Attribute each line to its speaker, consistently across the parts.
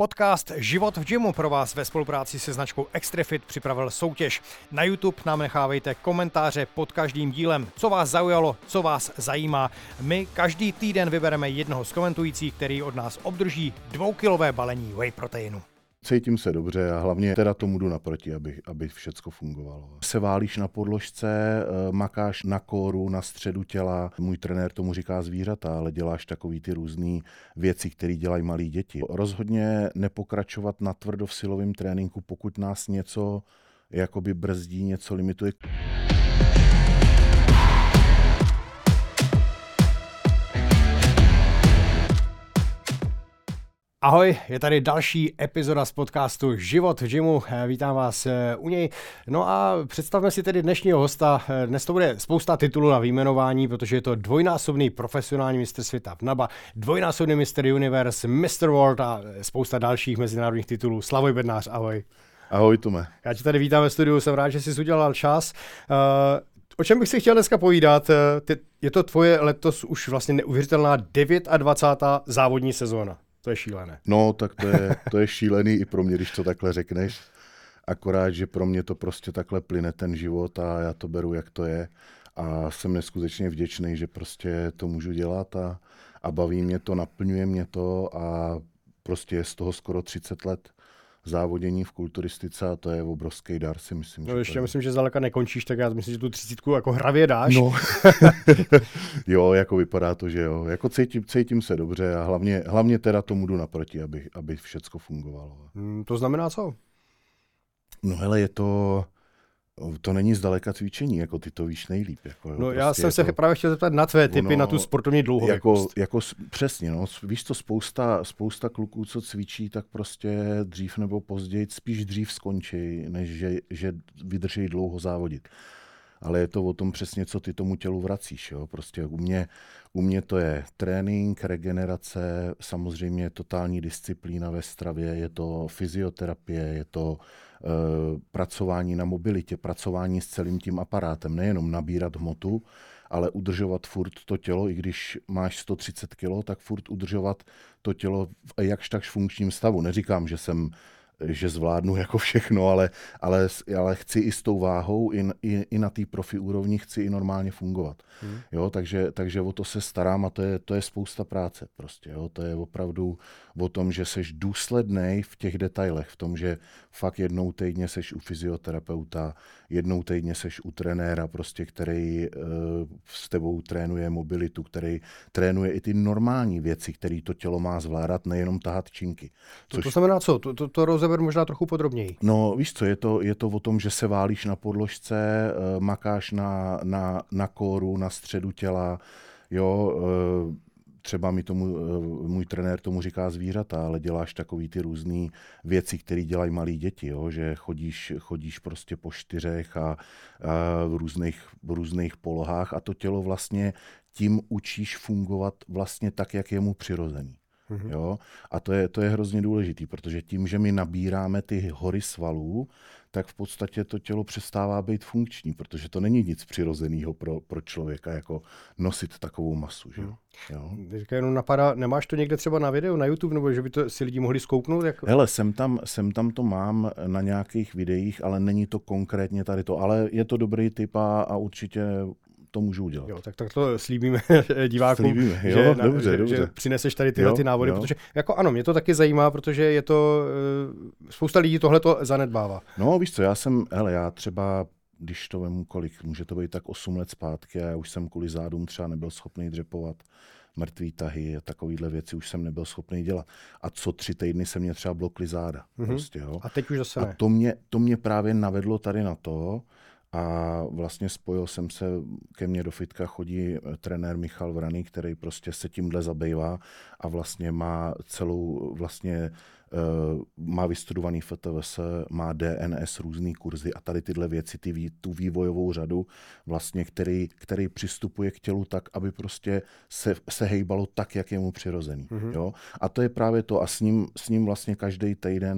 Speaker 1: Podcast Život v gymu pro vás ve spolupráci se značkou Extrafit připravil soutěž. Na YouTube nám nechávejte komentáře pod každým dílem, co vás zaujalo, co vás zajímá. My každý týden vybereme jednoho z komentujících, který od nás obdrží 2kilové balení whey proteinu.
Speaker 2: Cítím se dobře a hlavně teda tomu jdu naproti, aby všecko fungovalo. Se válíš na podložce, makáš na kóru, na středu těla. Můj trenér tomu říká zvířata, ale děláš takový ty různé věci, které dělají malí děti. Rozhodně nepokračovat natvrdo v silovém tréninku, pokud nás něco jakoby brzdí, něco limituje.
Speaker 1: Ahoj, je tady další epizoda z podcastu Život v gymu, vítám vás u něj. No a představme si tedy dnešního hosta, dnes to bude spousta titulů na výjmenování, protože je to dvojnásobný profesionální mistr světa v NABA, dvojnásobný Mr. Universe, Mr. World a spousta dalších mezinárodních titulů. Slavoj Bednář, ahoj.
Speaker 2: Ahoj, Tome.
Speaker 1: Já tě tady vítám ve studiu, jsem rád, že jsi udělal čas. O čem bych si chtěl dneska povídat? Je to tvoje letos už vlastně neuvěřitelná 29. závodní sezóna. To je šílené.
Speaker 2: No, tak to je šílený i pro mě, když to takhle řekneš. Akorát, že pro mě to prostě takhle plyne ten život a já to beru, jak to je. A jsem neskutečně vděčný, že prostě to můžu dělat a baví mě to, naplňuje mě to a prostě je z toho skoro 30 let závodění v kulturistice a to je obrovský dar, si myslím.
Speaker 1: No ještě myslím, že zdaleka nekončíš, tak já myslím, že tu 30 jako hravě dáš.
Speaker 2: No. Jo, jako vypadá to, že jo. Jako cítím se dobře a hlavně teda tomu jdu naproti, aby všecko fungovalo.
Speaker 1: To znamená co?
Speaker 2: No hele, to není zdaleka cvičení, jako ty to víš nejlíp. Jako,
Speaker 1: no
Speaker 2: prostě
Speaker 1: já jsem se právě chtěl zeptat na tvé tipy na tu sportovní dlouhověkost.
Speaker 2: Přesně, no. Víš to, spousta kluků, co cvičí, tak prostě dřív nebo později, spíš dřív skončí, než že vydrží dlouho závodit. Ale je to o tom přesně, co ty tomu tělu vracíš. Jo? Prostě u mě to je trénink, regenerace, samozřejmě totální disciplína ve stravě, je to fyzioterapie, je to pracování na mobilitě, pracování s celým tím aparátem, nejenom nabírat hmotu, ale udržovat furt to tělo, i když máš 130 kg, tak furt udržovat to tělo v jakž takž funkčním stavu. Neříkám, že zvládnu jako všechno, ale chci i s tou váhou, i na té profi úrovni chci i normálně fungovat. Jo, takže o to se starám a to je spousta práce prostě. Jo. To je opravdu o tom, že seš důslednej v těch detailech, v tom, že fakt jednou týdně seš u fyzioterapeuta, jednou týdně seš u trenéra, prostě, který s tebou trénuje mobilitu, který trénuje i ty normální věci, které to tělo má zvládat, nejenom tahat činky.
Speaker 1: To znamená co? To rozeber možná trochu podrobněji.
Speaker 2: No víš co, je to o tom, že se válíš na podložce, makáš na kóru, na středu těla, jo, třeba můj trenér tomu říká zvířata, ale děláš takový ty různé věci, které dělají malí děti, jo? Že chodíš prostě po čtyřech a v různých polohách a to tělo vlastně tím učíš fungovat vlastně tak, jak je mu přirozený. Jo? A to je hrozně důležitý, protože tím, že my nabíráme ty hory svalů, tak v podstatě to tělo přestává být funkční, protože to není nic přirozeného pro člověka, jako nosit takovou masu. Že? Jo?
Speaker 1: Teďka jenom napadá, nemáš to někde třeba na videu, na YouTube, nebo že by to si lidi mohli zkouknout? Jako...
Speaker 2: Hele, sem tam to mám na nějakých videích, ale není to konkrétně tady to, ale je to dobrý tip a určitě to můžu udělat.
Speaker 1: Jo, tak to slíbíme divákům,
Speaker 2: dobře.
Speaker 1: že přineseš tady tyhle ty návody, protože jako ano, mě to taky zajímá, protože je to, spousta lidí tohleto zanedbává.
Speaker 2: No víš co, já třeba, když to vemu kolik, může to být tak 8 let zpátky a já už jsem kvůli zádům třeba nebyl schopný dřepovat mrtvý tahy a takovýhle věci už jsem nebyl schopný dělat. A co 3 týdny se mě třeba blokly záda. Prostě, jo.
Speaker 1: A teď už zase ne.
Speaker 2: A to mě právě navedlo tady na to, a vlastně spojil jsem se, ke mně do fitka chodí trenér Michal Vraný, který prostě se tímhle zabývá a vlastně má celou vlastně má vystudovaný FTVS, má DNS, různý kurzy a tady tyhle věci, tu vývojovou řadu, vlastně, který přistupuje k tělu tak, aby prostě se hejbalo tak, jak je mu přirozený. Jo? A to je právě to a s ním vlastně každý týden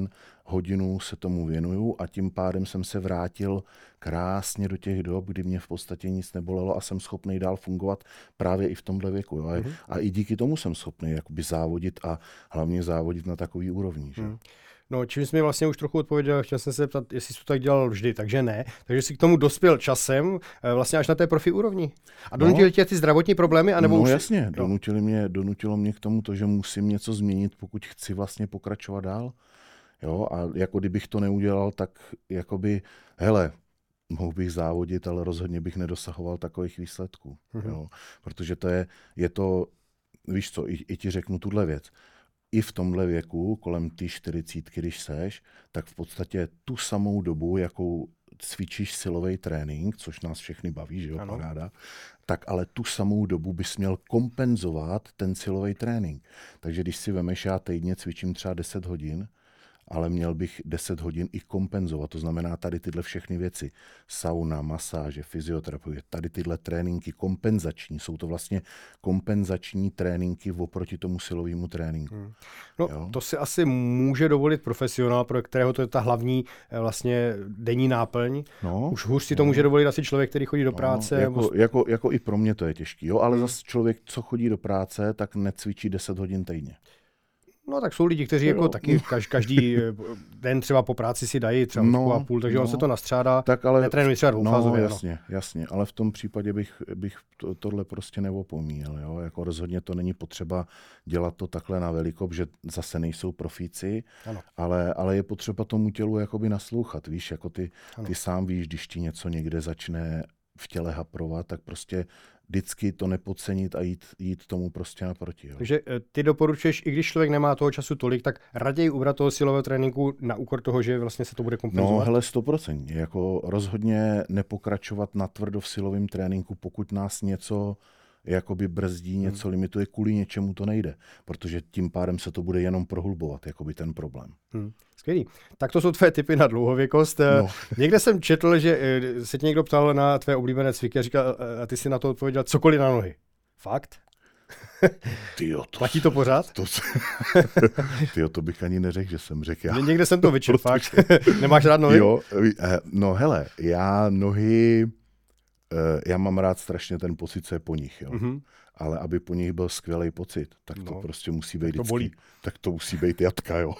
Speaker 2: hodinu se tomu věnuju a tím pádem jsem se vrátil krásně do těch dob, kdy mě v podstatě nic nebolelo a jsem schopný dál fungovat právě i v tomhle věku. Jo. A i díky tomu jsem schopný jakoby závodit a hlavně závodit na takový úrovni. Že?
Speaker 1: No, čím jsi mi vlastně už trochu odpověděl, chtěl jsem se zeptat, jestli jsi to tak dělal vždy, takže ne. Takže jsi k tomu dospěl časem, vlastně až na té profi úrovni. A donutili tě ty zdravotní problémy, anebo
Speaker 2: no
Speaker 1: už...
Speaker 2: jasně, donutilo mě k tomu to, že musím něco změnit, pokud chci vlastně pokračovat dál. Jo, a jako kdybych to neudělal, tak jakoby, hele, mohl bych závodit, ale rozhodně bych nedosahoval takových výsledků. Jo, protože je to, víš co, i ti řeknu tuhle věc. I v tomhle věku, kolem té 40, když seš, tak v podstatě tu samou dobu, jakou cvičíš silový trénink, což nás všechny baví, že jo, paráda, tak ale tu samou dobu bys měl kompenzovat ten silový trénink. Takže když si vemeš, já týdně cvičím třeba 10 hodin, ale měl bych 10 hodin i kompenzovat. To znamená tady tyhle všechny věci. Sauna, masáže, fyzioterapie, tady tyhle tréninky kompenzační. Jsou to vlastně kompenzační tréninky oproti tomu silovému tréninku.
Speaker 1: No, to si asi může dovolit profesionál, pro kterého to je ta hlavní vlastně denní náplň.
Speaker 2: No,
Speaker 1: už hůř si to může dovolit asi člověk, který chodí do práce.
Speaker 2: Jako i pro mě to je těžký. Jo? Ale zase člověk, co chodí do práce, tak necvičí 10 hodin týdně.
Speaker 1: No tak jsou lidi, kteří jako taky každý den třeba po práci si dají třeba hodinku a půl, takže on se to nastřádá,
Speaker 2: tak ale,
Speaker 1: netrénuje třeba dvoufázově.
Speaker 2: Jasně, ale v tom případě bych tohle prostě neopomíjel. Jo? Jako rozhodně to není potřeba dělat to takhle na veliko, že zase nejsou profíci, ale je potřeba tomu tělu jakoby naslouchat. Víš, jako ty sám víš, když ti něco někde začne v těle haprovat, tak prostě vždycky to nepodcenit a jít tomu prostě naproti. Jo.
Speaker 1: Takže ty doporučuješ, i když člověk nemá toho času tolik, tak raději ubrat toho silového tréninku na úkor toho, že vlastně se to bude kompenzovat?
Speaker 2: No hele, 100%. Jako rozhodně nepokračovat natvrdo v silovém tréninku, pokud nás něco jakoby brzdí, něco limituje, kvůli něčemu to nejde. Protože tím pádem se to bude jenom prohlubovat, jakoby ten problém.
Speaker 1: Skvělý. Tak to jsou tvé tipy na dlouhověkost. No. Někde jsem četl, že se tě někdo ptal na tvé oblíbené cviky a říkal, a ty si na to odpověděl cokoliv na nohy. Fakt? Platí to pořád?
Speaker 2: To bych ani neřekl, že jsem řekl.
Speaker 1: Někde jsem to vyčetl, fakt. Nemáš rád nohy?
Speaker 2: Jo, no hele, já mám rád strašně ten pocit, co je po nich, jo. Ale aby po nich byl skvělý pocit, tak to prostě musí být vždycky. Tak to musí být jatka, jo.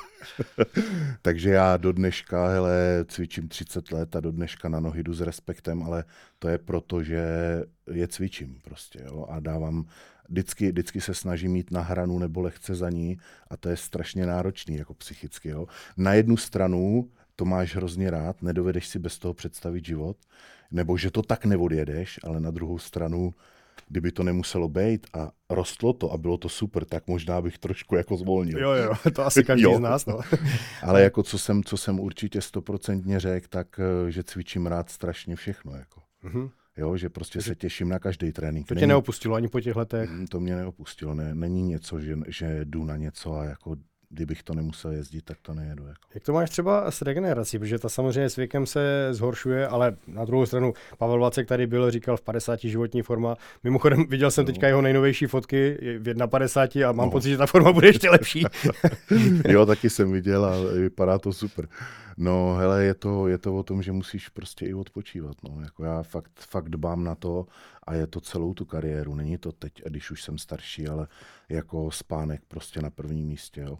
Speaker 2: Takže já do dneška, hele, cvičím 30 let a do dneška na nohy jdu s respektem, ale to je proto, že je cvičím prostě, jo. A dávám, vždycky se snažím jít na hranu nebo lehce za ní a to je strašně náročný, jako psychicky, jo. Na jednu stranu to máš hrozně rád, nedovedeš si bez toho představit život, nebo že to tak neodjedeš, ale na druhou stranu, kdyby to nemuselo být a rostlo to a bylo to super, tak možná bych trošku jako zvolnil.
Speaker 1: Jo, to asi každý z nás. No.
Speaker 2: Ale jako co jsem určitě 100% řekl, tak že cvičím rád strašně všechno. Jako. Jo, že prostě se těším na každý trénink.
Speaker 1: To tě neopustilo ani po těch letech?
Speaker 2: To mě neopustilo. Není něco, že jdu na něco a jako kdybych to nemusel jezdit, tak to nejedu. Jako.
Speaker 1: Jak to máš třeba s regenerací? Protože ta samozřejmě s věkem se zhoršuje, ale na druhou stranu Pavel Vacek tady byl, říkal v 50 životní forma. Mimochodem viděl jsem teďka jeho nejnovější fotky v 51 a mám pocit, že ta forma bude ještě lepší.
Speaker 2: Jo, taky jsem viděl a vypadá to super. No hele, je to o tom, že musíš prostě i odpočívat. No. Jako já fakt dbám na to a je to celou tu kariéru. Není to teď, když už jsem starší, ale jako spánek prostě na prvním místě. Jo.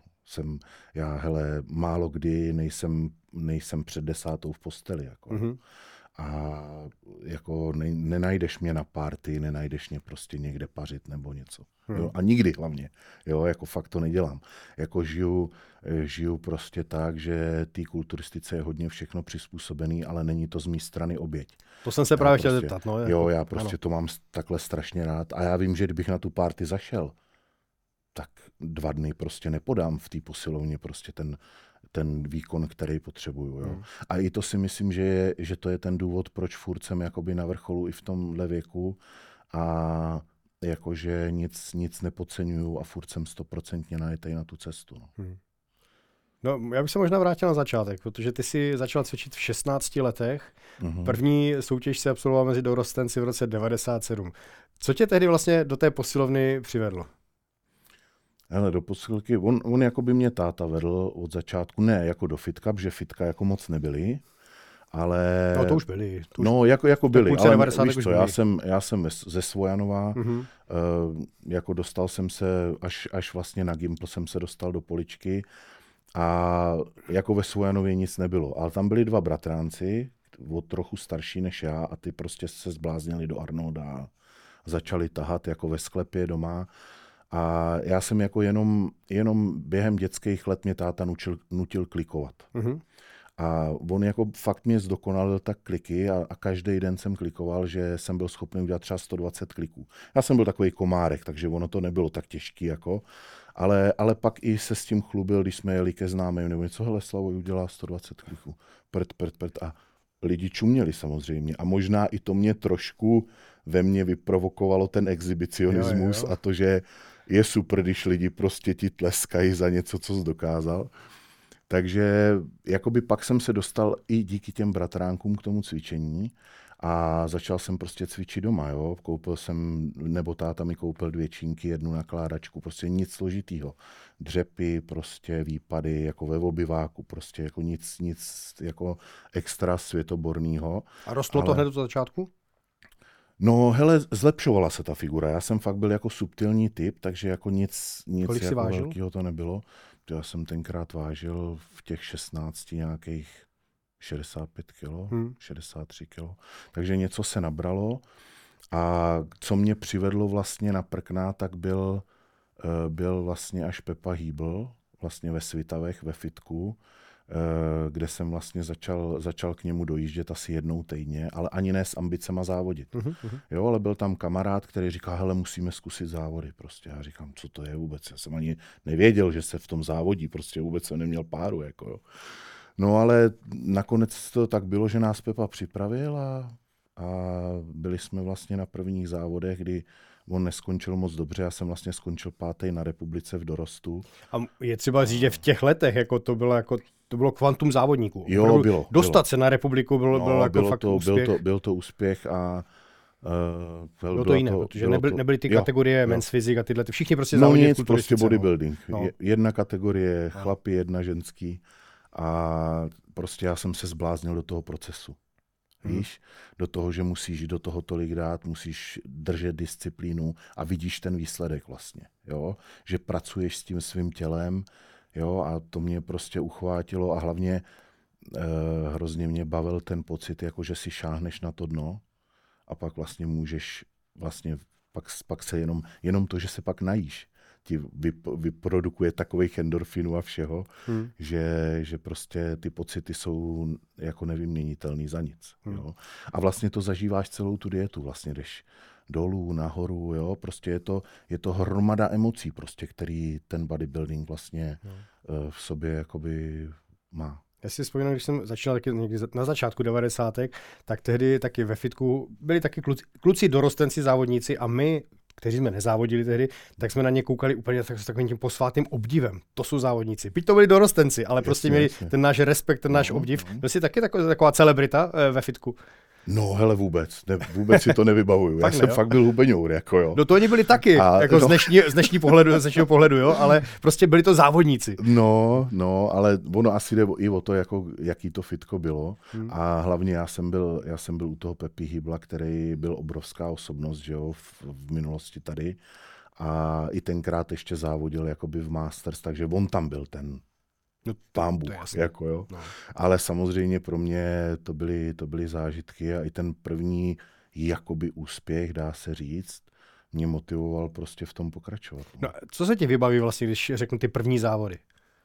Speaker 2: Já málo kdy nejsem před 10 v posteli. Jako. A jako nenajdeš mě na party, nenajdeš mě prostě někde pařit nebo něco. Jo? A nikdy hlavně. Jo, jako fakt to nedělám. Jako žiju prostě tak, že té kulturistice je hodně všechno přizpůsobený, ale není to z mé strany oběť.
Speaker 1: To jsem se právě chtěl zeptat. No,
Speaker 2: jo, já prostě to mám takhle strašně rád. A já vím, že kdybych na tu party zašel, tak 2 dny prostě nepodám v té posilovně prostě ten výkon, který potřebuju. Jo. A i to si myslím, že to je ten důvod, proč furt jsem jakoby na vrcholu i v tomhle věku a jakože nic nepodceňuju a furt jsem 100% najetej na tu cestu.
Speaker 1: No, já bych se možná vrátil na začátek, protože ty jsi začal cvičit v 16 letech. První soutěž se absolvoval mezi dorostenci v roce 97. Co tě tehdy vlastně do té posilovny přivedlo?
Speaker 2: Hele, do posilky, on jako by mě táta vedl od začátku, ne jako do fitka, protože fitka jako moc nebyly, ale...
Speaker 1: No to už byli.
Speaker 2: No, jako byli, ale víš co,
Speaker 1: byli.
Speaker 2: já jsem ze Svojanova, jako dostal jsem se, až vlastně na Gimpl jsem se dostal do Poličky a jako ve Svojanově nic nebylo, ale tam byli dva bratránci, o trochu starší než já a ty prostě se zbláznili do Arnolda a začali tahat jako ve sklepě doma. A já jsem jako jenom během dětských let mě táta nutil klikovat. A on jako fakt mě zdokonalil tak kliky a každý den jsem klikoval, že jsem byl schopný udělat třeba 120 kliků. Já jsem byl takový komárek, takže ono to nebylo tak těžký jako. Ale pak i se s tím chlubil, když jsme jeli ke známým, nebo něco, hele, Slavoj udělá 120 kliků. Prd. A lidi čuměli samozřejmě. A možná i to mě trošku ve mně vyprovokovalo ten exhibicionismus jo. A to, že je super, když lidi prostě ti tleskají za něco, co jsi dokázal. Takže jakoby pak jsem se dostal i díky těm bratránkům k tomu cvičení a začal jsem prostě cvičit doma. Jo? Koupil jsem, nebo táta mi koupil 2 čínky, 1 nakládačku, prostě nic složitýho. Dřepy, prostě výpady, jako ve obyváku, prostě jako nic jako extra světoborného.
Speaker 1: A rostlo to hned od začátku?
Speaker 2: No hele, zlepšovala se ta figura. Já jsem fakt byl jako subtilní typ, takže jako nic jako velkého to nebylo. Já jsem tenkrát vážil v těch 16 nějakých 65 kilo, 63 kilo. Takže něco se nabralo. A co mě přivedlo vlastně na prkna, tak byl vlastně až Pepa Hýbl, vlastně ve Svitavech, ve fitku, kde jsem vlastně začal k němu dojíždět asi 1 týdně, ale ani ne s ambicema závodit. Jo, ale byl tam kamarád, který říká, hele, musíme zkusit závody. Prostě já říkám, co to je vůbec? Já jsem ani nevěděl, že se v tom závodí, prostě vůbec jsem neměl páru. Jako, jo. No ale nakonec to tak bylo, že nás Pepa připravil a byli jsme vlastně na prvních závodech, kdy on neskončil moc dobře, já jsem vlastně skončil 5. na republice v dorostu.
Speaker 1: A je třeba říct, že v těch letech to bylo kvantum závodníků.
Speaker 2: Jo, bylo.
Speaker 1: Dostat se na republiku bylo fakt úspěch.
Speaker 2: Byl to úspěch a
Speaker 1: bylo to jiné, protože nebyly ty kategorie men's physique a tyhle, všichni prostě
Speaker 2: závodili v kulturistice. Prostě bodybuilding. No. 1 kategorie chlapi, 1 ženský a prostě já jsem se zbláznil do toho procesu. Víš, do toho, že musíš do toho tolik dát, musíš držet disciplínu a vidíš ten výsledek vlastně, jo, že pracuješ s tím svým tělem, jo, a to mě prostě uchvátilo a hlavně hrozně mě bavil ten pocit, jako že si šáhneš na to dno a pak vlastně můžeš, vlastně pak se jenom to, že se pak najíš, ti vyprodukuje takových endorfinů a všeho, že prostě ty pocity jsou jako nevyměnitelný za nic. Jo? A vlastně to zažíváš celou tu dietu, vlastně jdeš dolů, nahoru, jo? Prostě je to hromada emocí, prostě, který ten bodybuilding vlastně v sobě jakoby má.
Speaker 1: Já si vzpomínám, když jsem začínal taky na začátku 90. tak tehdy taky ve fitku byli taky kluci dorostenci, závodníci a my, kteří jsme nezávodili tehdy, tak jsme na ně koukali úplně s takovým tím posvátným obdivem. To jsou závodníci. Byť to byli dorostenci, ale prostě měli ten náš respekt, ten náš obdiv. Byl jsi taky taková celebrita ve fitku?
Speaker 2: No hele, vůbec si to nevybavuju. Já jsem fakt byl hubeňour, jako jo.
Speaker 1: No to oni byli taky, jako z dnešního pohledu, jo, ale prostě byli to závodníci.
Speaker 2: No, ale ono asi jde i o to, jako, jaký to fitko bylo. A hlavně já jsem byl u toho Pepy Hýbla, který byl obrovská osobnost, že jo, v minulosti tady. A i tenkrát ještě závodil jakoby v Masters, takže on tam byl ten pán Bůh, jako jo. No. Ale samozřejmě pro mě to byly zážitky a i ten první jakoby úspěch, dá se říct, mě motivoval prostě v tom pokračovat.
Speaker 1: No, co se ti vybaví vlastně, když řeknu ty první závody?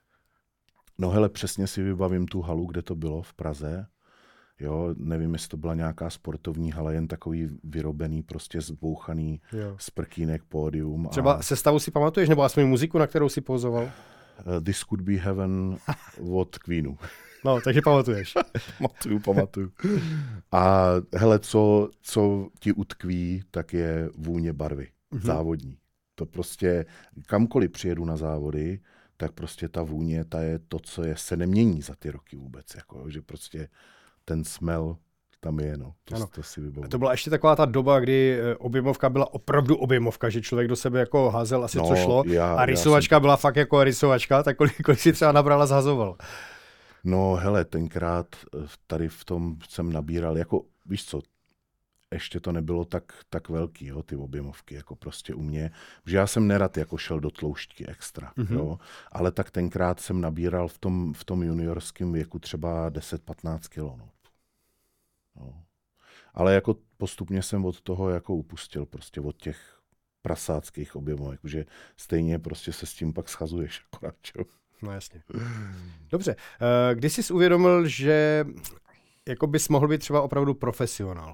Speaker 2: No hele, přesně si vybavím tu halu, kde to bylo v Praze. Jo, nevím, jestli to byla nějaká sportovní hala, jen takový vyrobený, prostě zbouchaný z prkínek pódium.
Speaker 1: Třeba sestavu si pamatuješ, nebo aspoň muziku, na kterou si pozoval?
Speaker 2: This Could Be Heaven od Queenu.
Speaker 1: No, takže pamatuješ.
Speaker 2: Pamatuju. A hele, co ti utkví, tak je vůně barvy. Závodní. To prostě, kamkoliv přijedu na závody, tak prostě ta vůně, ta je to, co se nemění za ty roky vůbec. Jako, že prostě ten smell tam je, no. To si vybavuji.
Speaker 1: To byla ještě taková ta doba, kdy objemovka byla opravdu objemovka, že člověk do sebe jako házel asi co šlo a rysovačka byla fakt jako rysovačka, tak kolik si třeba nabral a zhazoval?
Speaker 2: No hele, tenkrát tady v tom jsem nabíral, jako víš co, ještě to nebylo tak velký, jo, ty objemovky, jako prostě u mě, že já jsem nerad jako šel do tloušťky extra, jo, ale tak tenkrát jsem nabíral v tom juniorském věku třeba 10-15 kilo, no. No. Ale jako postupně jsem od toho jako upustil, prostě od těch prasáckých objemovek, že stejně prostě se s tím pak schazuješ akorát, čo?
Speaker 1: No jasně. Dobře, kdy jsi uvědomil, že jako bys mohl být třeba opravdu profesionál?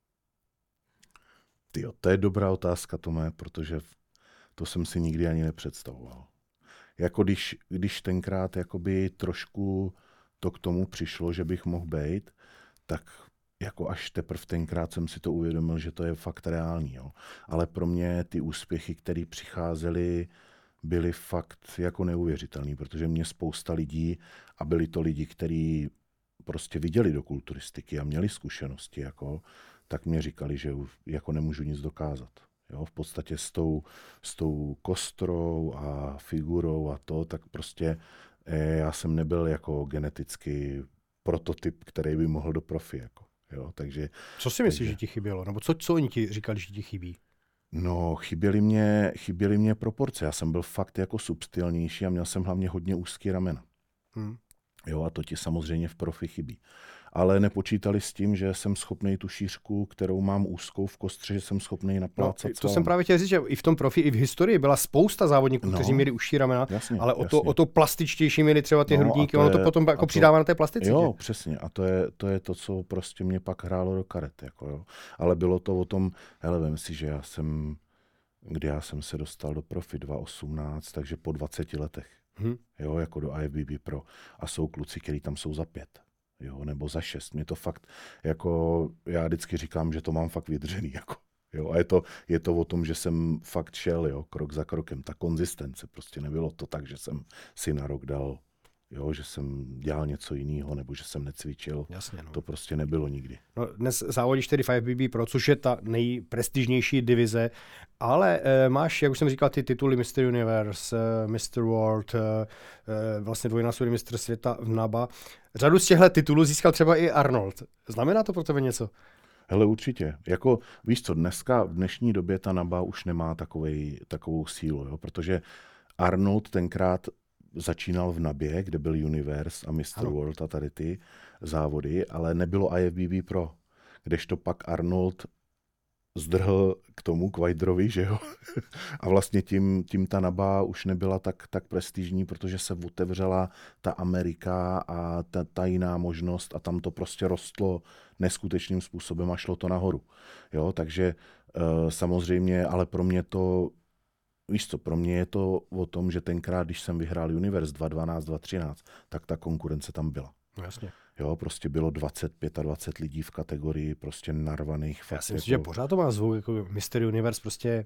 Speaker 2: Tyjo, to je dobrá otázka, Tome, protože to jsem si nikdy ani nepředstavoval. Jako když tenkrát jakoby trošku to k tomu přišlo, že bych mohl být, tak jako až teprve tenkrát jsem si to uvědomil, že to je fakt reální. Jo. Ale pro mě ty úspěchy, které přicházely, byly fakt jako neuvěřitelný, protože mě spousta lidí, a byli to lidi, kteří prostě viděli do kulturistiky a měli zkušenosti, jako, tak mě říkali, že jako nemůžu nic dokázat. Jo, v podstatě s tou kostrou a figurou a to, tak prostě já jsem nebyl jako geneticky prototyp, který by mohl do profi. Jako, jo, takže,
Speaker 1: co si myslíš, že ti chybělo? Nebo co oni ti říkali, že ti chybí?
Speaker 2: No, chyběly mě proporce. Já jsem byl fakt jako subtilnější a měl jsem hlavně hodně úzký ramena. Jo, a to ti samozřejmě v profi chybí. Ale nepočítali s tím, že jsem schopný tu šířku, kterou mám úzkou v kostře, že jsem schopný naplácat.
Speaker 1: No, to jsem právě chtěl říct, že i v tom profi, i v historii byla spousta závodníků, kteří měli užší ramena,
Speaker 2: jasně,
Speaker 1: ale o to plastičtější měli třeba ty hrudníky, ono to potom jako přidává na té plasticitě.
Speaker 2: Jo, přesně. A to je to, co prostě mě pak hrálo do karet. Jako, jo. Ale bylo to o tom, hele, vem si, že kdy já jsem se dostal do profi 2018, takže po 20 letech. Jo, jako do IFBB Pro. A jsou kluci, kteří tam jsou za 5. Jo, nebo za 6. Mě to fakt, jako já vždycky říkám, že to mám fakt vydřený. Jako, jo, a je to o tom, že jsem fakt šel, jo, krok za krokem. Ta konzistence, prostě nebylo to tak, že jsem si na rok dal, jo, že jsem dělal něco jiného, nebo že jsem necvičil.
Speaker 1: Jasně, no.
Speaker 2: To prostě nebylo nikdy.
Speaker 1: No, dnes závodíš tedy v IFBB Pro, což je ta nejprestižnější divize, ale máš, jak už jsem říkal, ty tituly Mr. Universe, Mr. World, vlastně dvojnásobný mistr světa v NABA. Řadu z těchto titulů získal třeba i Arnold. Znamená to pro tebe něco?
Speaker 2: Hele, určitě. Jako, víš co, v dnešní době ta NABA už nemá takovou sílu, jo, protože Arnold tenkrát začínal v NABě, kde byl Universe a Mr. World a tady ty závody, ale nebylo IFBB Pro, kdežto pak Arnold zdrhl k tomu, k Weiderovi, že jo? A vlastně tím ta NABA už nebyla tak prestižní, protože se otevřela ta Amerika a ta jiná možnost a tam to prostě rostlo neskutečným způsobem a šlo to nahoru. Jo? Takže samozřejmě, ale pro mě to, víš co, pro mě je to o tom, že tenkrát, když jsem vyhrál Universe 2012, 2013, tak ta konkurence tam byla.
Speaker 1: No jasně.
Speaker 2: Jo, prostě bylo 20 lidí v kategorii prostě narvaných.
Speaker 1: Já si myslím, že pořád to má zvuk, jako Mr. Universe prostě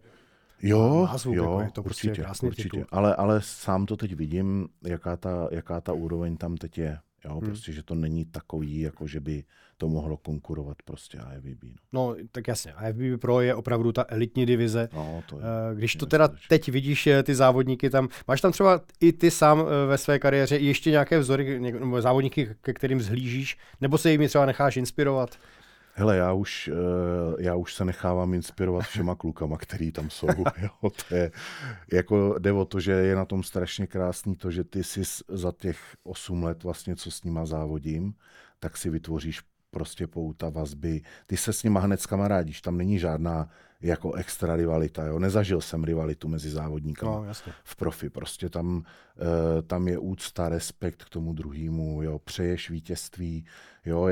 Speaker 1: má zvuk, jako je to
Speaker 2: určitě,
Speaker 1: prostě krásný titul.
Speaker 2: Ale sám to teď vidím, jaká ta úroveň tam teď je. Jo, prostě, že to není takový, jako že by to mohlo konkurovat prostě IFBB.
Speaker 1: No, tak jasně, IFBB Pro je opravdu ta elitní divize.
Speaker 2: No, to je,
Speaker 1: když to teda teď vidíš ty závodníky tam, máš tam třeba i ty sám ve své kariéře ještě nějaké vzory, nebo závodníky, ke kterým zhlížíš, nebo se jimi třeba necháš inspirovat?
Speaker 2: Hele, já už se nechávám inspirovat všema klukama, který tam jsou. Jo, to je, jako jde o to, že je na tom strašně krásný to, že ty si za těch 8 let vlastně, co s nima závodím, tak si vytvoříš prostě pouta, vazby. Ty se s nima hned skamarádíš, tam není žádná jako extra rivalita. Jo. Nezažil jsem rivalitu mezi závodníkama v profi. Prostě tam je úcta, respekt k tomu druhému, jo, přeješ vítězství, jo,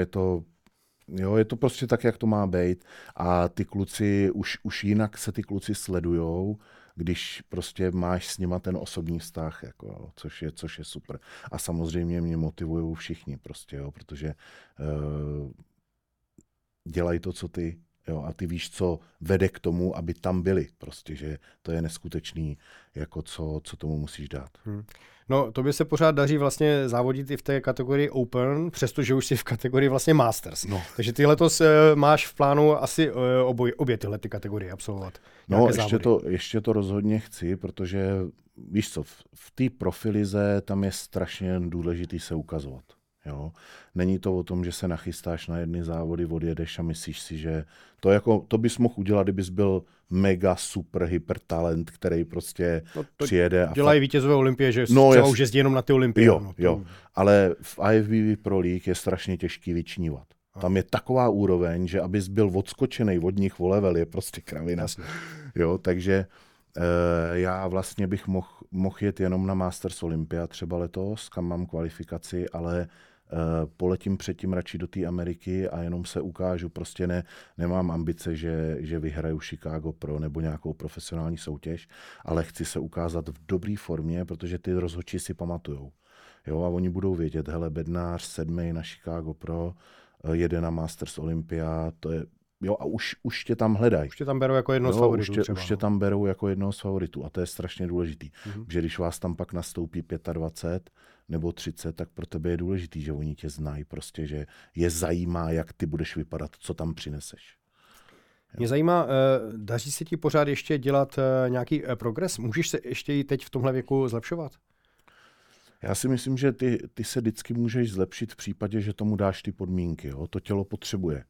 Speaker 2: je to prostě tak, jak to má být a ty kluci, už jinak se ty kluci sledujou, když prostě máš s nima ten osobní vztah, jako, což je super. A samozřejmě mě motivují všichni prostě, jo, protože dělají to, co ty Jo, a ty víš, co vede k tomu, aby tam byli. Prostě, že to je neskutečný, jako co tomu musíš dát.
Speaker 1: No, tobě se pořád daří vlastně závodit i v té kategorii Open, přestože už jsi v kategorii vlastně Masters.
Speaker 2: No.
Speaker 1: Takže ty letos máš v plánu asi obě tyhle ty kategorie absolvovat.
Speaker 2: No, ještě to rozhodně chci, protože víš co, v té profilize tam je strašně důležitý se ukazovat. Jo? Není to o tom, že se nachystáš na jedny závody, odjedeš a myslíš si, že to bys mohl udělat, kdybys byl mega super hyper talent, který prostě přijede.
Speaker 1: Dělají vítězové olympie, že třeba už jezdí jenom na ty olympie.
Speaker 2: Jo. Ale v IFBB Pro League je strašně těžký vyčnívat. Tam je taková úroveň, že abys byl odskočený od nich o level, je prostě kravina.
Speaker 1: Jasně.
Speaker 2: Jo, takže já vlastně bych mohl jet jenom na Masters Olympia třeba letos, kam mám kvalifikaci, ale poletím předtím radši do té Ameriky a jenom se ukážu. Prostě nemám ambice, že vyhraju Chicago Pro nebo nějakou profesionální soutěž, ale chci se ukázat v dobré formě, protože ty rozhodčí si pamatujou. Jo, a oni budou vědět, hele, Bednář 7. na Chicago Pro, jede na Masters Olympia, to je, jo, a už tě tam hledají.
Speaker 1: Už tě tam berou jako jednoho z favoritů třeba.
Speaker 2: Už tě tam berou jako jednoho z favoritů a to je strašně důležitý. Že když vás tam pak nastoupí 25 nebo 30, tak pro tebe je důležitý, že oni tě znají, prostě, že je zajímá, jak ty budeš vypadat, co tam přineseš.
Speaker 1: Mě zajímá, daří se ti pořád ještě dělat nějaký progres? Můžeš se ještě i teď v tomhle věku zlepšovat?
Speaker 2: Já si myslím, že ty se vždycky můžeš zlepšit v případě, že tomu dáš ty podmínky. Jo? To tělo potřebuje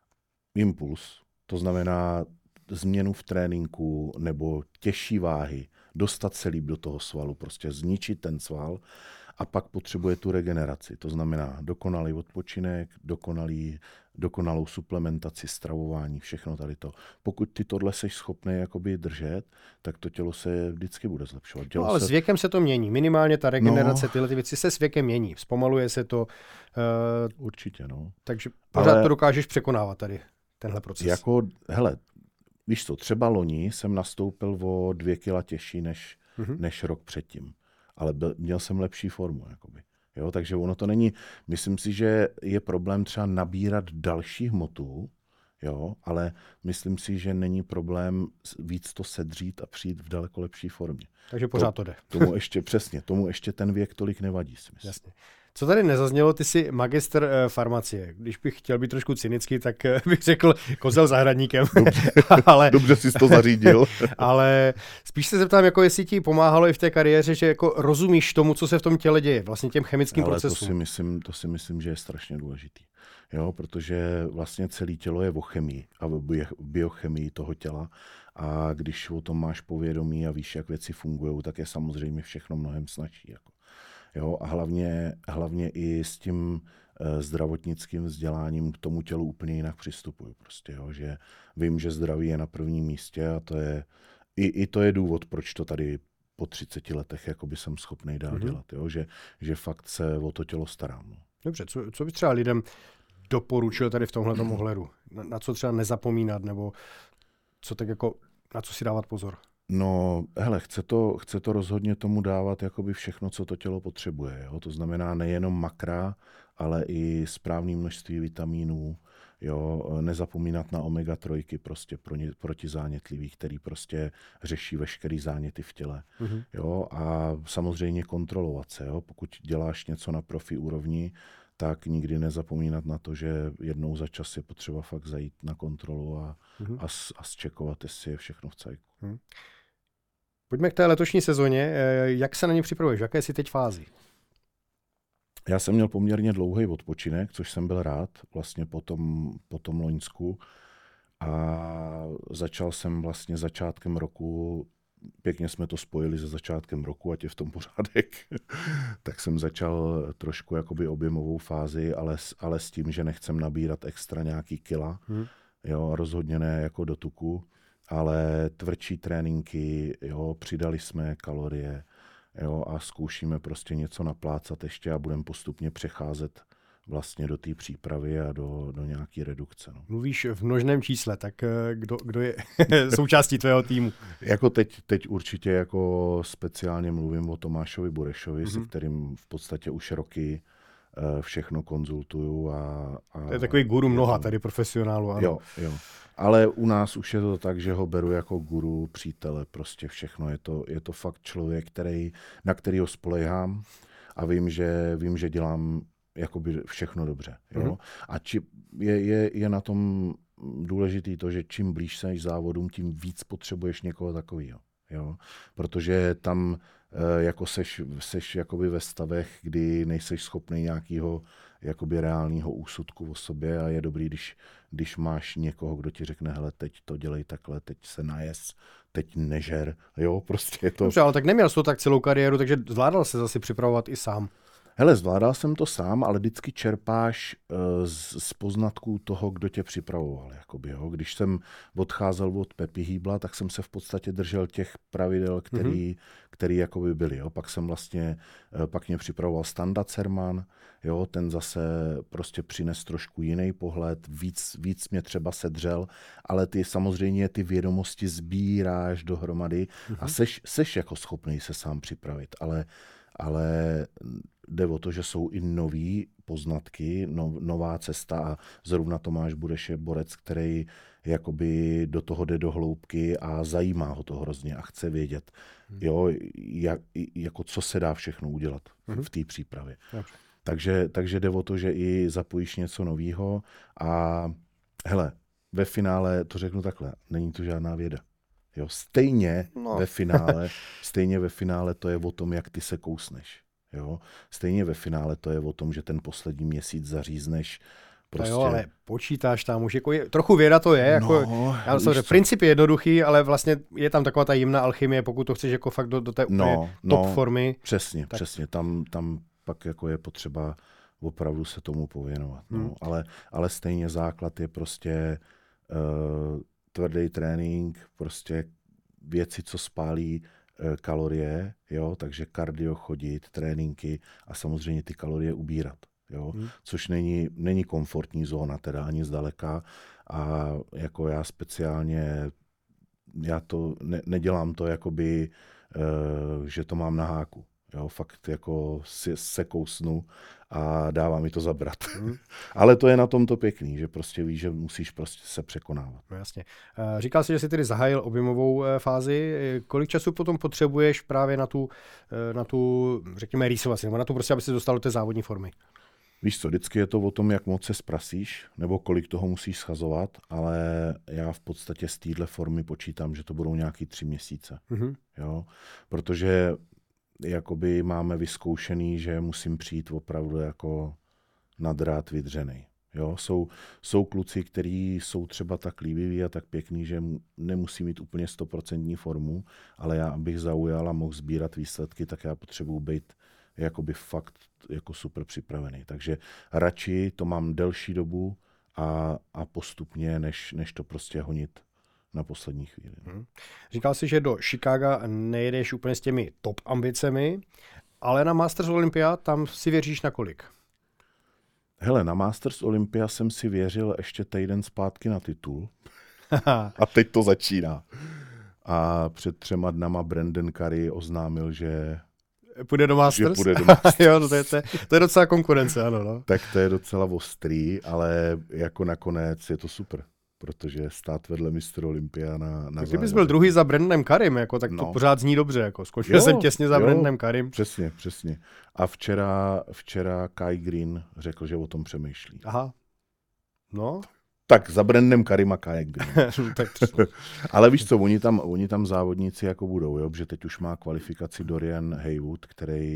Speaker 2: impuls, to znamená změnu v tréninku nebo těžší váhy, dostat se líp do toho svalu, prostě zničit ten sval a pak potřebuje tu regeneraci. To znamená dokonalý odpočinek, dokonalou suplementaci, stravování, všechno tady to. Pokud ty tohle seš schopný jakoby držet, tak to tělo se vždycky bude zlepšovat.
Speaker 1: No, ale s věkem se to mění. Minimálně ta regenerace, tyhle ty věci se s věkem mění. Zpomaluje se to.
Speaker 2: Určitě, no.
Speaker 1: Takže pořád to dokážeš překonávat tady, tenhle proces.
Speaker 2: Hele, víš co, třeba loni jsem nastoupil o 2 kila těžší než rok předtím. Ale měl jsem lepší formu, jakoby. Jo, takže ono to není, myslím si, že je problém třeba nabírat další hmotu, jo, ale myslím si, že není problém víc to sedřít a přijít v daleko lepší formě.
Speaker 1: Takže pořád to jde.
Speaker 2: Tomu ještě ten věk tolik nevadí, si myslím.
Speaker 1: Jasně. Co tady nezaznělo, ty jsi magistr farmacie. Když bych chtěl být trošku cynický, tak bych řekl kozel zahradníkem.
Speaker 2: Dobře jsi to zařídil.
Speaker 1: Ale spíš se zeptám, jako jestli ti pomáhalo i v té kariéře, že jako rozumíš tomu, co se v tom těle děje, vlastně těm chemickým procesům.
Speaker 2: To si myslím, že je strašně důležitý. Jo, protože vlastně celé tělo je o chemii a biochemii toho těla. A když o tom máš povědomí a víš, jak věci fungují, tak je samozřejmě všechno mnohem snazší. Jako. Jo, a hlavně i s tím zdravotnickým vzděláním k tomu tělu úplně jinak přistupuju. Prostě, jo, že vím, že zdraví je na prvním místě a to je i to je důvod, proč to tady po 30 letech jakoby jsem schopný dál dělat. Jo, že fakt se o to tělo starám. No.
Speaker 1: Dobře, co bys třeba lidem doporučil tady v tomhletom ohledu? Na co třeba nezapomínat, nebo co tak jako, na co si dávat pozor?
Speaker 2: No, hele, chce to rozhodně tomu dávat jakoby všechno, co to tělo potřebuje. Jo? To znamená nejenom makra, ale i správné množství vitamínů. Jo? Nezapomínat na omega-3 prostě protizánětlivý, který prostě řeší veškerý záněty v těle. Jo? A samozřejmě kontrolovat se. Jo? Pokud děláš něco na profi úrovni, tak nikdy nezapomínat na to, že jednou za čas je potřeba fakt zajít na kontrolu a zčekovat, jestli je všechno v cajku.
Speaker 1: Pojďme k té letošní sezóně. Jak se na ně připravuješ? V jaké jsi teď fázi?
Speaker 2: Já jsem měl poměrně dlouhý odpočinek, což jsem byl rád vlastně po tom loňsku. A začal jsem vlastně začátkem roku, pěkně jsme to spojili se začátkem roku, ať je v tom pořádek, tak jsem začal trošku jakoby objemovou fázi, ale s tím, že nechcem nabírat extra nějaký kila, jo, rozhodně ne jako do tuku, ale tvrdší tréninky, jo, přidali jsme kalorie, jo, a zkoušíme prostě něco naplácat ještě a budeme postupně přecházet vlastně do té přípravy a do nějaký redukce. No.
Speaker 1: Mluvíš v množném čísle, tak kdo je součástí tvého týmu?
Speaker 2: Jako teď určitě jako speciálně mluvím o Tomášovi Burešovi, se kterým v podstatě už roky všechno konzultuju.
Speaker 1: To je takový guru mnoha tady profesionálu. Ano.
Speaker 2: Jo. Ale u nás už je to tak, že ho beru jako guru, přítele, prostě všechno. Je to fakt člověk, na kterýho spolehám a vím, že dělám jakoby všechno dobře. Jo? Mm-hmm. A je na tom důležitý to, že čím blíž seš závodům, tím víc potřebuješ někoho takového. Jo? Protože tam jako seš jakoby ve stavech, kdy nejseš schopný nějakého jakoby reálního úsudku o sobě a je dobrý, když máš někoho, kdo ti řekne, hele, teď to dělej takhle, teď se najes, teď nežer, jo, prostě je to...
Speaker 1: Dobře, ale tak neměl jsi to tak celou kariéru, takže zvládal se zase připravovat i sám.
Speaker 2: Hele, zvládal jsem to sám, ale vždycky čerpáš z poznatků toho, kdo tě připravoval. Jakoby, jo. Když jsem odcházel od Pepi Hýbla, tak jsem se v podstatě držel těch pravidel, který jakoby byly. Jo. Pak mě připravoval Standa Cerman, jo, ten zase prostě přines trošku jiný pohled, víc mě třeba sedřel, ale ty samozřejmě ty vědomosti sbíráš dohromady a seš jako schopný se sám připravit, ale jde o to, že jsou i nový poznatky, nová cesta a zrovna Tomáš Bureš je borec, který jakoby do toho jde do hloubky a zajímá ho to hrozně a chce vědět, jo, jako co se dá všechno udělat v té přípravě. Takže jde o to, že i zapojíš něco nového a hele, ve finále, to řeknu takhle, není to žádná věda. Jo, stejně ve finále to je o tom, jak ty se kousneš. Jo? Stejně ve finále to je o tom, že ten poslední měsíc zařízneš. Prostě...
Speaker 1: Jo, ale počítáš tam už, trochu věda to je, princip je jednoduchý, ale vlastně je tam taková ta jemná alchymie, pokud to chceš jako fakt do té top formy.
Speaker 2: Přesně, tam pak jako je potřeba opravdu se tomu pověnovat. No. Ale stejně základ je prostě tvrdý trénink, prostě věci, co spálí kalorie, jo, takže kardio, chodit, tréninky a samozřejmě ty kalorie ubírat, jo, což není komfortní zóna, teda ani zdaleka a jako já speciálně, nedělám to jakoby, že to mám na háku. Jo, fakt jako se kousnu a dává mi to zabrat. Ale to je na tom to pěkný, že prostě víš, že musíš prostě se překonávat.
Speaker 1: No jasně. Říkal jsi, že jsi tedy zahájil objemovou fázi. Kolik času potom potřebuješ právě na tu řekněme, rýsovací, nebo na tu prostě, aby se dostal do té závodní formy?
Speaker 2: Víš co, vždycky je to o tom, jak moc se zprasíš, nebo kolik toho musíš schazovat, ale já v podstatě z téhle formy počítám, že to budou nějaký 3 měsíce. Jo? Protože jakoby máme vyzkoušený, že musím přijít opravdu jako na drát vydřenej. Jo? Jsou kluci, kteří jsou třeba tak líbiví a tak pěkný, že nemusí mít úplně 100% formu, ale já, abych zaujal a mohl sbírat výsledky, tak já potřebuji být jakoby fakt jako super připravený. Takže radši to mám delší dobu a postupně, než to prostě honit na poslední chvíli.
Speaker 1: Říkal jsi, že do Chicaga nejedeš úplně s těmi top ambicemi, ale na Masters Olympia tam si věříš na kolik?
Speaker 2: Hele, na Masters Olympia jsem si věřil ještě týden zpátky na titul. A teď to začíná. A před 3 dnama Brandon Curry oznámil, že
Speaker 1: půjde do Masters? Jo, no to je docela konkurence, ano. No.
Speaker 2: Tak to je docela ostrý, ale jako nakonec je to super, protože stát vedle mistra Olympia na
Speaker 1: tak kdybys byl druhý za Brandonem Currym, jako, tak to pořád zní dobře. Jako. Skočil jsem těsně za Brandonem Currym.
Speaker 2: Přesně. A včera Kai Green řekl, že o tom přemýšlí.
Speaker 1: Aha. No.
Speaker 2: Tak za Brandonem Currym a Kai Green. Ale víš co, oni tam závodníci jako budou, jo? Protože teď už má kvalifikaci Dorian Haywood,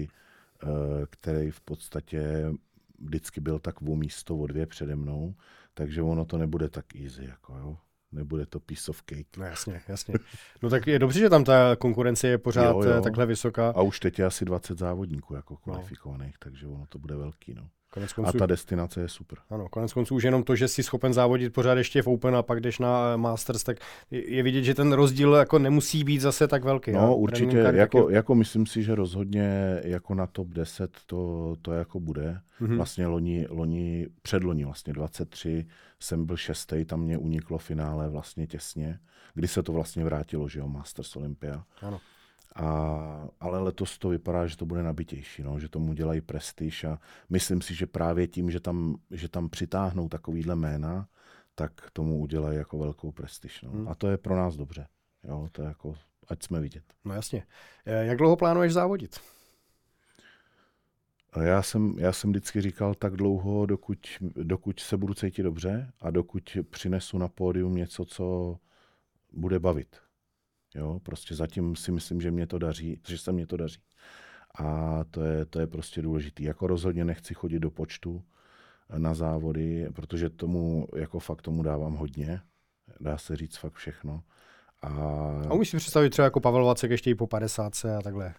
Speaker 2: který v podstatě vždycky byl tak o místo, o 2 přede mnou, takže ono to nebude tak easy, jako jo. Nebude to piece of cake.
Speaker 1: No jasně. No tak je dobře, že tam ta konkurence je pořád takhle vysoká.
Speaker 2: A už teď je asi 20 závodníků jako kvalifikovaných, takže ono to bude velký, no. A ta destinace je super.
Speaker 1: Ano, konec konců už jenom to, že jsi schopen závodit pořád ještě v Open a pak jdeš na Masters, tak je vidět, že ten rozdíl jako nemusí být zase tak velký.
Speaker 2: No určitě, jako myslím si, že rozhodně jako na top 10 to jako bude. Vlastně předloni vlastně 23 jsem byl 6. tam mě uniklo finále vlastně těsně, kdy se to vlastně vrátilo, že jo, Masters Olympia.
Speaker 1: Ano.
Speaker 2: Ale letos to vypadá, že to bude nabitější, no, že tomu dělají prestiž a myslím si, že právě tím, že tam přitáhnou takovýhle jména, tak tomu udělají jako velkou prestiž. No. A to je pro nás dobře. Jo, to je jako, ať jsme vidět.
Speaker 1: No jasně. Jak dlouho plánuješ závodit?
Speaker 2: Já jsem vždycky říkal tak dlouho, dokud se budu cítit dobře a dokud přinesu na pódium něco, co bude bavit. Jo, prostě zatím si myslím, že se mě to daří. A to je prostě důležitý. Jako rozhodně nechci chodit do počtu na závody, protože fakt tomu dávám hodně. Dá se říct fakt všechno. A
Speaker 1: umíš si představit třeba jako Pavel Vacek ještě i po 50 a takhle?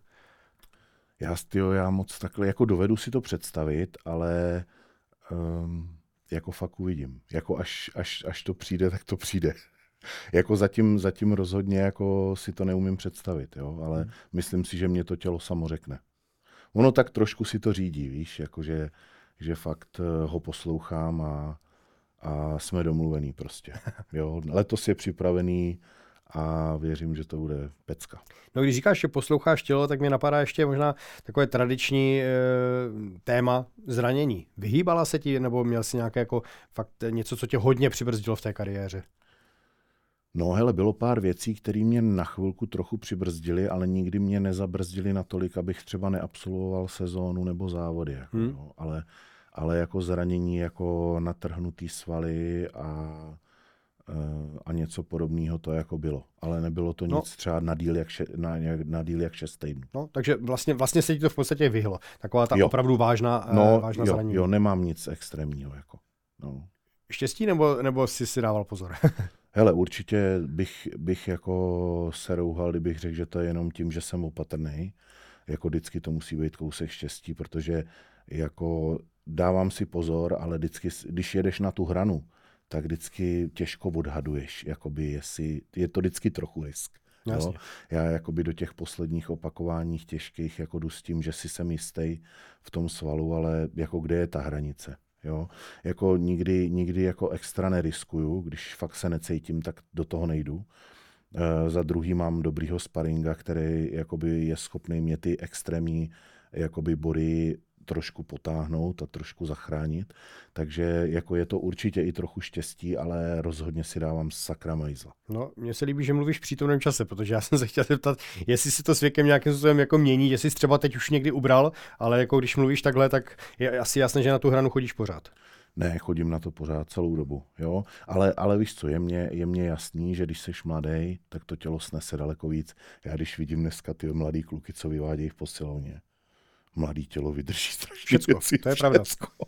Speaker 2: Já moc takhle, jako dovedu si to představit, ale jako fakt uvidím. Jako až to přijde, tak to přijde. Jako zatím rozhodně jako si to neumím představit, jo? Ale myslím si, že mě to tělo samo řekne. Ono tak trošku si to řídí, víš, jakože že fakt ho poslouchám a jsme domluvený prostě. Jo? Letos je připravený a věřím, že to bude pecka.
Speaker 1: No když říkáš, že posloucháš tělo, tak mě napadá ještě možná takové tradiční téma zranění. Vyhýbala se ti, nebo měl jsi nějaké jako fakt něco, co tě hodně přibrzdilo v té kariéře?
Speaker 2: No hele, bylo pár věcí, které mě na chvilku trochu přibrzdily, ale nikdy mě nezabrzdily natolik, abych třeba neabsolvoval sezónu nebo závody. Jako, jo. Ale jako zranění, jako natrhnutý svaly a něco podobného to jako bylo. Ale nebylo to nic třeba na díl jak 6 týdnů.
Speaker 1: No, takže vlastně se ti to v podstatě vyhlo. Taková ta opravdu vážná zranění.
Speaker 2: Jo, nemám nic extrémního. Jako. No.
Speaker 1: Štěstí nebo jsi si dával pozor?
Speaker 2: Hele, určitě bych jako se rouhal, kdybych řekl, že to je jenom tím, že jsem opatrný. Jako vždycky to musí být kousek štěstí, protože jako dávám si pozor, ale vždycky, když jedeš na tu hranu, tak vždycky těžko odhaduješ, jakoby je to vždycky trochu risk. Jo? Já jakoby do těch posledních opakováních těžkých jako jdu s tím, že si jsem jistý v tom svalu, ale jako kde je ta hranice. Jo? Jako nikdy jako extra neriskuju, když fakt se necítím, tak do toho nejdu. Za druhý mám dobrýho sparinga, který jakoby je schopný mě ty extrémní jakoby body trošku potáhnout a trošku zachránit. Takže jako je to určitě i trochu štěstí, ale rozhodně si dávám sakra majzla.
Speaker 1: No, mně se líbí, že mluvíš v přítomném čase, protože já jsem se chtěl zeptat, jestli si to s věkem nějakým způsobem jako mění, jestli jsi třeba teď už někdy ubral, ale jako když mluvíš takhle, tak je asi jasné, že na tu hranu chodíš pořád.
Speaker 2: Ne, chodím na to pořád celou dobu, jo. Ale víš co, je mě jasný, že když jsi mladý, tak to tělo snese daleko víc. Já když vidím dneska ty mladý kluky, co vyvádějí v posilovně, mladý tělo vydrží strašně věci.
Speaker 1: To je pravda.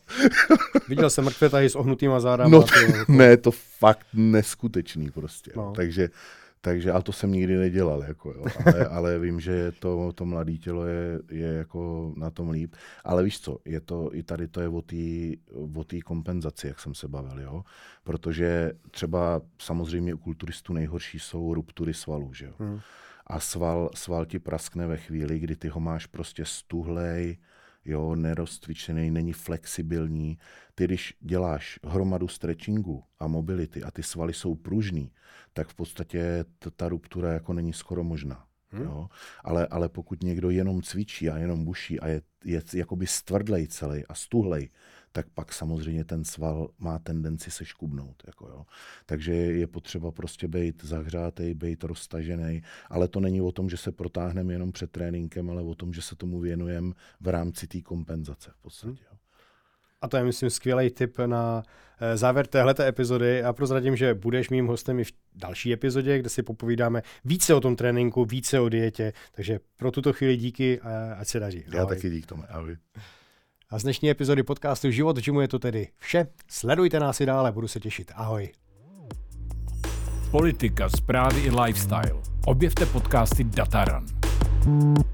Speaker 1: Viděl jsem mrtvé tahy s ohnutýma zádama.
Speaker 2: No ne, to fakt neskutečný prostě. No. Takže ale to jsem nikdy nedělal, jako, jo. Ale vím, že to mladé tělo je jako na tom líp. Ale víš co, i tady to je o té kompenzaci, jak jsem se bavil, jo. Protože třeba samozřejmě u kulturistů nejhorší jsou ruptury svalů, že jo. A sval ti praskne ve chvíli, kdy ty ho máš prostě stuhlej, jo, nerozcvičený, není flexibilní. Ty, když děláš hromadu stretchingu a mobility a ty svaly jsou pružný, tak v podstatě ta ruptura jako není skoro možná. Jo? Ale pokud někdo jenom cvičí a jenom buší a je jakoby stvrdlej celý a stuhlej, tak pak samozřejmě ten sval má tendenci se škubnout. Jako jo. Takže je potřeba prostě být zahřátej, být roztažený, ale to není o tom, že se protáhneme jenom před tréninkem, ale o tom, že se tomu věnujeme v rámci té kompenzace v podstatě. Jo.
Speaker 1: A to je, myslím, skvělý tip na závěr téhleté epizody a prozradím, že budeš mým hostem i v další epizodě, kde si popovídáme více o tom tréninku, více o dietě, takže pro tuto chvíli díky a ať se daří.
Speaker 2: Já taky dík tomu. Ahoj.
Speaker 1: A z dnešní epizody podcastu Život v gymu je to tedy vše. Sledujte nás i dále, budu se těšit. Ahoj.
Speaker 3: Politika, zprávy i lifestyle. Objevte podcasty Data Run.